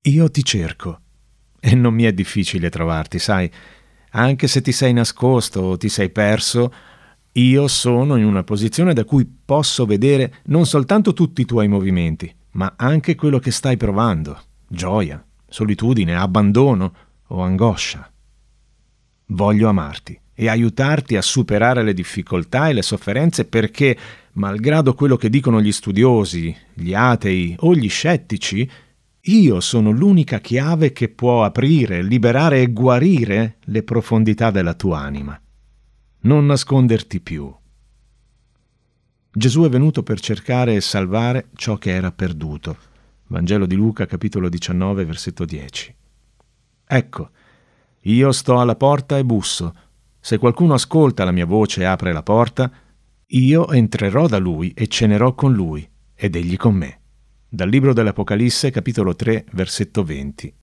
Io ti cerco e non mi è difficile trovarti, sai. Anche se ti sei nascosto o ti sei perso, io sono in una posizione da cui posso vedere non soltanto tutti i tuoi movimenti, ma anche quello che stai provando: gioia, solitudine, abbandono o angoscia. Voglio amarti e aiutarti a superare le difficoltà e le sofferenze perché, malgrado quello che dicono gli studiosi, gli atei o gli scettici, io sono l'unica chiave che può aprire, liberare e guarire le profondità della tua anima. Non nasconderti più. Gesù è venuto per cercare e salvare ciò che era perduto. Vangelo di Luca, capitolo 19, versetto 10. Ecco, io sto alla porta e busso. Se qualcuno ascolta la mia voce e apre la porta, io entrerò da lui e cenerò con lui ed egli con me. Dal libro dell'Apocalisse, capitolo 3, versetto 20.